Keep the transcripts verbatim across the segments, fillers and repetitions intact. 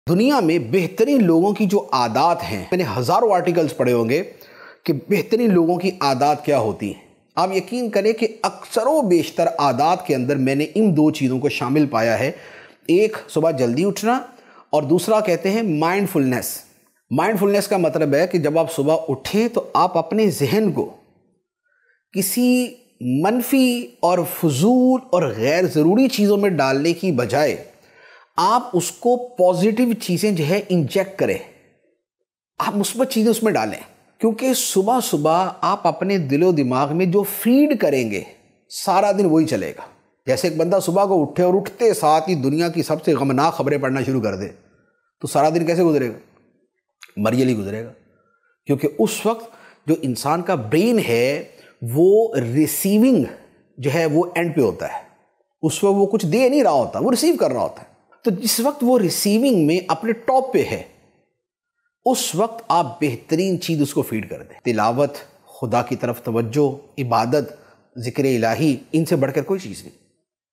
دنیا میں بہترین لوگوں کی جو عادات ہیں، میں نے ہزاروں آرٹیکلز پڑھے ہوں گے کہ بہترین لوگوں کی عادات کیا ہوتی ہیں۔ آپ یقین کریں کہ اکثر و بیشتر عادات کے اندر میں نے ان دو چیزوں کو شامل پایا ہے۔ ایک صبح جلدی اٹھنا، اور دوسرا کہتے ہیں مائنڈ فلنس۔ مائنڈ فلنس کا مطلب ہے کہ جب آپ صبح اٹھیں تو آپ اپنے ذہن کو کسی منفی اور فضول اور غیر ضروری چیزوں میں ڈالنے کی بجائے آپ اس کو پازیٹیو چیزیں جو ہے انجیکٹ کریں، آپ مثبت چیزیں اس میں ڈالیں، کیونکہ صبح صبح آپ اپنے دل و دماغ میں جو فیڈ کریں گے سارا دن وہی چلے گا۔ جیسے ایک بندہ صبح کو اٹھے اور اٹھتے ساتھ ہی دنیا کی سب سے غمناک خبریں پڑھنا شروع کر دے تو سارا دن کیسے گزرے گا؟ مریلی گزرے گا، کیونکہ اس وقت جو انسان کا برین ہے وہ ریسیونگ جو ہے وہ اینڈ پہ ہوتا ہے، اس وقت وہ کچھ دے نہیں رہا ہوتا، وہ ریسیو کر رہا ہوتا ہے۔ تو جس وقت وہ ریسیونگ میں اپنے ٹاپ پہ ہے اس وقت آپ بہترین چیز اس کو فیڈ کر دیں۔ تلاوت، خدا کی طرف توجہ، عبادت، ذکر الہی، ان سے بڑھ کر کوئی چیز نہیں۔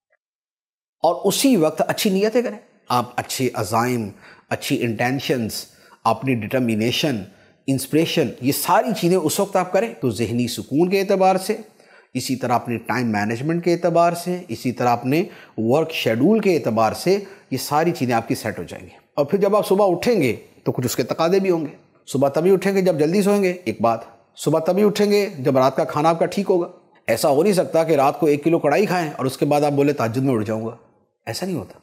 اور اسی وقت اچھی نیتیں کریں، آپ اچھے عزائم، اچھی انٹینشنز، اپنی ڈٹرمینیشن، انسپریشن، یہ ساری چیزیں اس وقت آپ کریں تو ذہنی سکون کے اعتبار سے، اسی طرح اپنے ٹائم مینجمنٹ کے اعتبار سے، اسی طرح اپنے ورک شیڈول کے اعتبار سے یہ ساری چیزیں آپ کی سیٹ ہو جائیں گی۔ اور پھر جب آپ صبح اٹھیں گے تو کچھ اس کے تقاضے بھی ہوں گے۔ صبح تبھی اٹھیں گے جب جلدی سوئیں گے، ایک بات۔ صبح تبھی اٹھیں گے جب رات کا کھانا آپ کا ٹھیک ہوگا۔ ایسا ہو نہیں سکتا کہ رات کو ایک کلو کڑائی کھائیں اور اس کے بعد آپ بولے تہجد میں اٹھ جاؤں گا، ایسا نہیں ہوتا۔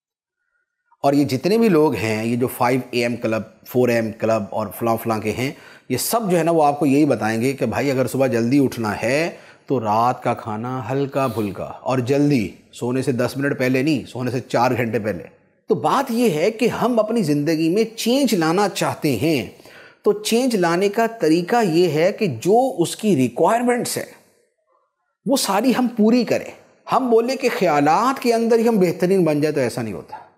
اور یہ جتنے بھی لوگ ہیں، یہ جو five A M club, four A M club اور فلاں فلاں کے ہیں، یہ سب جو ہے نا وہ آپ کو یہی بتائیں گے کہ بھائی اگر صبح جلدی اٹھنا ہے تو رات کا کھانا ہلکا پھلکا اور جلدی، سونے سے دس منٹ پہلے نہیں، سونے سے چار گھنٹے پہلے۔ تو بات یہ ہے کہ ہم اپنی زندگی میں چینج لانا چاہتے ہیں، تو چینج لانے کا طریقہ یہ ہے کہ جو اس کی ریکوائرمنٹس ہیں وہ ساری ہم پوری کریں۔ ہم بولے کہ خیالات کے اندر ہی ہم بہترین بن جائے تو ایسا نہیں ہوتا۔